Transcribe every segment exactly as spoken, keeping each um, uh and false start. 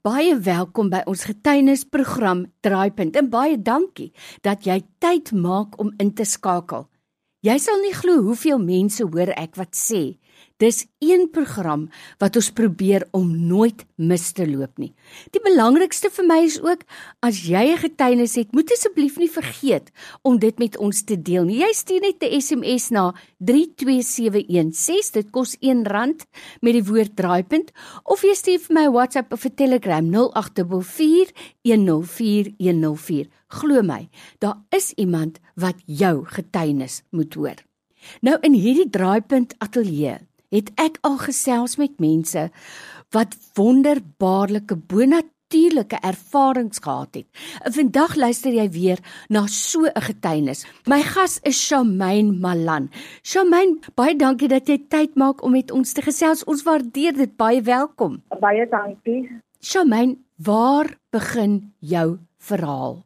Baie welkom by ons getuienisprogram Draaipunt en baie dankie dat jy tyd maak om in te skakel. Jy sal nie glo hoeveel mense hoor ek wat sê. Dis een program wat ons probeer om nooit mis te loop nie. Die belangrikste vir my is ook, as jy 'n getuienis het, moet asseblief nie vergeet om dit met ons te deel nie. Jy stuur net 'n S M S na drie twee sewe een ses, dit kos een rand met die woord draaipunt, of jy stuur vir my 'n WhatsApp of 'n Telegram nul agt vier vier een nul vier een nul vier. Glo my, daar is iemand wat jou getuienis moet hoor. Nou in hierdie draaipunt ateljee het ek al gesels met mense wat wonderbaarlike, bonatuurlike ervarings gehad het. En vandag luister jy weer na so 'n getuienis. My gas is Charmaine Malan. Charmaine, baie dankie dat jy tyd maak om met ons te gesels. Ons waardeer dit, baie welkom. Baie dankie. Charmaine, waar begin jou verhaal?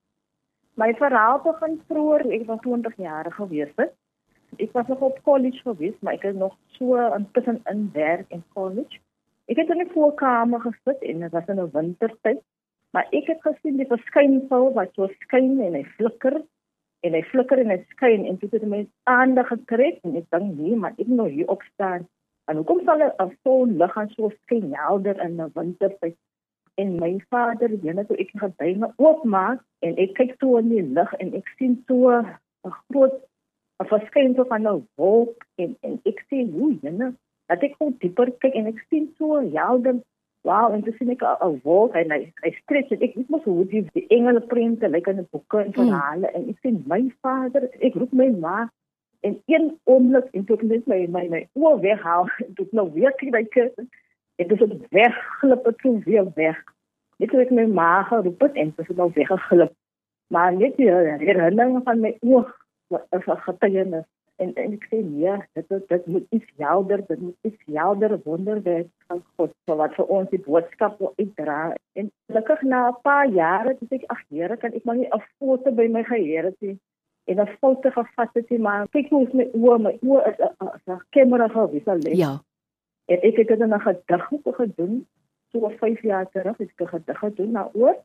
My verhaal begin vroeër, ek was twintig jaar gewees het. Ek was nog op college gewees, maar ek het nog so intussen in werk in college. Ek het in die voorkamer gesit en dit was in 'n wintertyd, maar ek het gesien die verskynsel wat so skyn en hy flikker en hy flikker en hy skyn en dit het my aandag getrek en ek dink nee, maar ek moet nou hier opstaan. En hoekom sal 'n son lig aan so skyn helder in 'n wintertyd? En my vader, jene toe ek getuie oopmaak en ek kyk toe in die lig en ek sien so 'n groot 'n verskynsel van 'n wolk en, en ek sê, hoe jene, dat ek gewoon dieper kyk en ek sien so helder, wauw, en toen sien ek 'n wolk en hy, hy stretch en ek, ek moes hoe die, die engelenprente lyk in die boeke en verhale mm. en ek sien my vader, ek roep my ma en een oomblik en toe ek net my, my, my oor weghaal en toe ek nou weer kyk en toe het wegglip en toe weer weg. Net toe ek my ma geroep het en toe het nou weggeglip. Maar net die herinnering van my oog is 'n getuienis. En, en ek sê, ja, dit, dit moet iets helder, dit moet iets helder wonderwerk van God, so wat vir ons die boodskap wil uitdra. En gelukkig na 'n paar jare, toe ek, ag Here, kan ek maar nie 'n foto by my geheer het nie, en 'n foto gevat het nie, maar kyk hoe is my oor, my oor is 'n kamera gewees al. Ja. En ek het dit in 'n gedig gedoen, so vyf jaar terug, het ek 'n gedig gedoen na oor,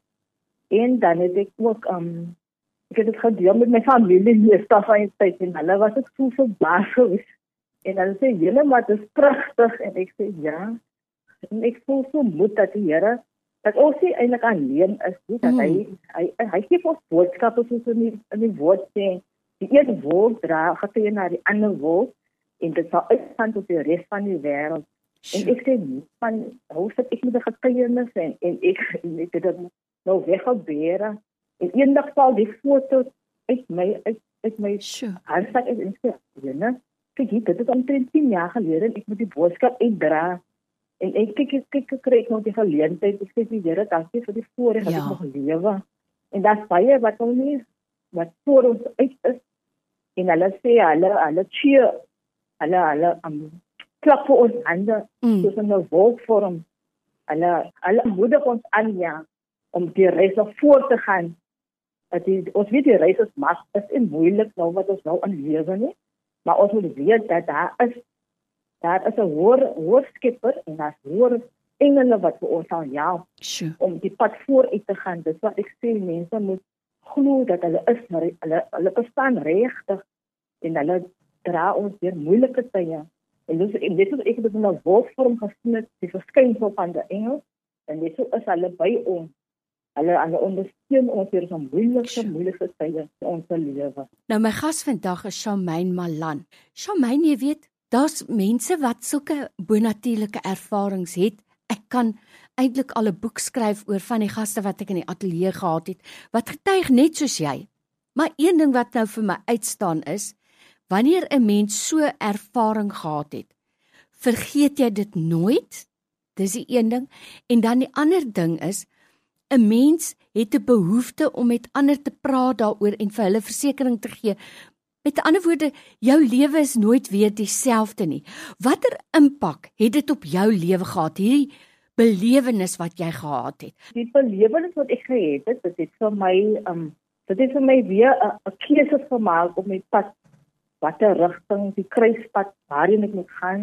en dan het ek ook, um, ek het het gedeel met my familie hier, staf aan die tyd, en hulle was ek so verbaas gewees. En hulle sê, julle, maar het is prachtig. En ek sê, ja. En ek voel so moed dat die Here, dat ons nie eintlik alleen is, nie, dat mm. hy, hy, hy geef ons boodskappe soos in die, in die woord sê, die een woord dra, getuie na die ander woord, en dit sal uitgaan tot die rest van die wêreld. En ek sê, man, hoe sit ek met die getuienis, en, en ek, en ek het dit nou weggebere, en eendag val die foto uit my, uit, uit my sure. handsak en ek sê, jene, kyk hier, dit is omtrent tien jaar gelede, en ek moet die boodskap uitdra, en ek kyk, kyk, kyk, kyk, kyk nou die geleentheid, ek sê die Here, dankie vir die voorreg dat ja. ek nog lewe, en dat is baie wat nou nie, wat voor ons uit is, en hulle sê, hulle, hulle cheer, hulle, hulle, um, klap vir ons hande, mm. soos in 'n wolkvorm, hulle, hulle moedig ons aan, ja, om die reis nog voor te gaan. Die, ons weet die reis is mas, is en moeilik nou wat ons nou in lewe nie, maar ons moet weet dat daar is, daar is 'n hoër, hoër skepper en daar is hoër engele wat vir ons sal help sure. om die pad vooruit te gaan. Dis wat ek sê, mense moet glo dat hulle is, hulle, hulle bestaan regtig en hulle dra ons deur moeilike tye. En dus, en dit is ek het in 'n wolkvorm gesien het, die verskynsel van die engel, en dit so is hulle by ons. Hulle, hulle ondersteun ons hier so moeilike, moeilike tye in ons lewe. Nou my gas vandag is Charmaine Malan. Charmaine, jy weet, daar's mense wat sulke bonatuurlike ervarings het. Ek kan eintlik al 'n boek skryf oor van die gaste wat ek in die ateljee gehad het, wat getuig net soos jy. Maar een ding wat nou vir my uitstaan is, wanneer 'n mens so ervaring gehad het, vergeet jy dit nooit? Dis die een ding. En dan die ander ding is, 'n mens het 'n behoefte om met ander te praat daaroor en vir hulle versekering te gee. Met ander woorde, jou lewe is nooit weer dieselfde nie. Watter impak het dit op jou lewe gehad, hierdie belewenis wat jy gehad het? Die belewenis wat ek gehad het, dit het vir my, um, dit het vir my weer 'n keuse gemaak op my pad, watter rigting, die kruispad, waarheen ek moet gaan.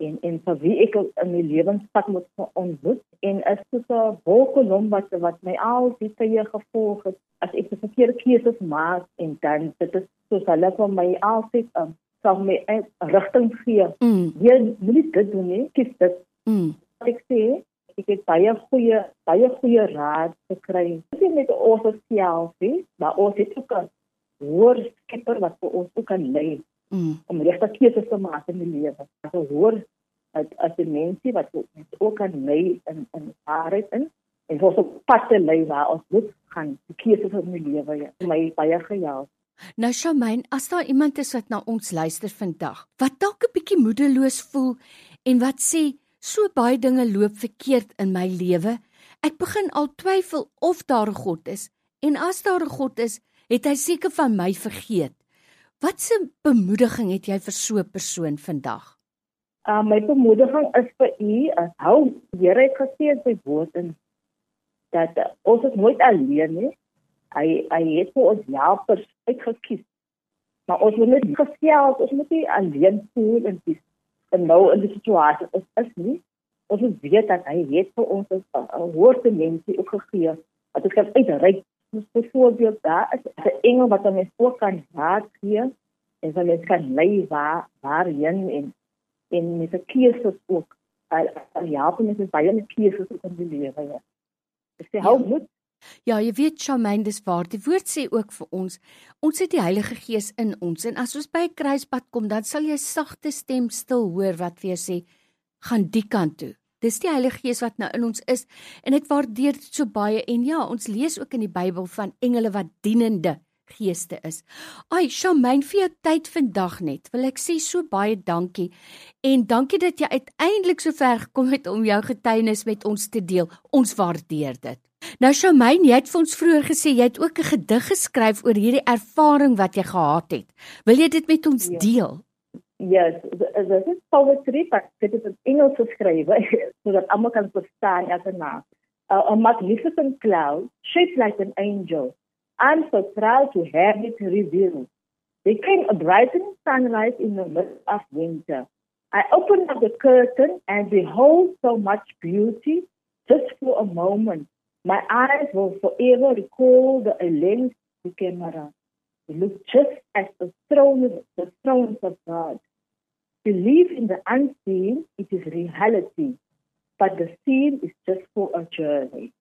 en en vir wie ek in my lewenspad moet ontmoet en is dit 'n wolkolom wat wat my al die tye gevolg het as ek die verkeerde keuses maak en dan dit is soos hulle vir my altyd um, sal my uh, rigting gee. Mm. Jy moenie dit doen nie, kies dit. Mm. Ek sê ek het baie goeie baie goeie raad gekry. Dit is met ons self, maar ons het ook 'n hoër skepper wat vir ons ook kan lei Mm. om regte keuses te maak in die lewe. So hoor as as die mense wat ons ook kan lei in in waarheid in en ons op pad te lei waar ons moet gaan die keuses in die lewe ja. My baie gejaag. Nou Charmaine, as daar iemand is wat na ons luister vandag, wat dalk 'n bietjie moedeloos voel en wat sê so baie dinge loop verkeerd in my lewe, ek begin al twyfel of daar 'n God is en as daar 'n God is, het hy seker van my vergeet. Wat 'n bemoediging het jy vir so 'n persoon vandag? Uh, my bemoediging is vir u, as hou die Here het gesê in sy woord en dat uh, ons is nooit alleen nie. Hy hy het vir ons helpers uitgekies. Maar ons moet nie gesels, ons moet nie alleen voel en dis en nou in die situasie is is nie. Ons moet weet dat hy het vir ons 'n hoogte mense ook gegee. Dat ons kan uitreik. Dus bijvoorbeeld daar is 'n engel wat ons ook kan raad gee en wat ons kan lei waar waarheen en en met 'n keuses ook. Ja, en dit is baie met keuses in die lewe. Ja. Dis die hou moet. Ja, jy weet Charmaine, dis waar. Die woord sê ook vir ons, ons het die Heilige Gees in ons en as ons by 'n kruispunt kom, dan sal jy sagte stem stil hoor wat vir jou sê, gaan die kant toe. Dis die Heilige Gees wat nou in ons is en ek waardeer dit so baie en ja, ons lees ook in die Bybel van engele wat dienende geeste is. Ai, Charmaine, vir jou tyd vandag net, wil ek sê so baie dankie en dankie dat jy uiteindelik so ver gekom het om jou getuienis met ons te deel. Ons waardeer dit. Nou Charmaine, jy het vir ons vroeër gesê jy het ook 'n gedig geskryf oor hierdie ervaring wat jy gehad het. Wil jy dit met ons Ja. deel? Yes, dit is poetry, maar dit is in Engels geschreven, zodat allemaal kan verstaan as een naam. Uh, a magnificent cloud, shaped like an angel. I'm so proud to have it revealed. There came a brightening sunrise in the midst of winter. I opened up the curtain and behold so much beauty, just for a moment. My eyes will forever recall the lens of the camera. It looked just as the throne, the thrones of God. Believe in the unseen, it is reality, but the seen is just for a journey.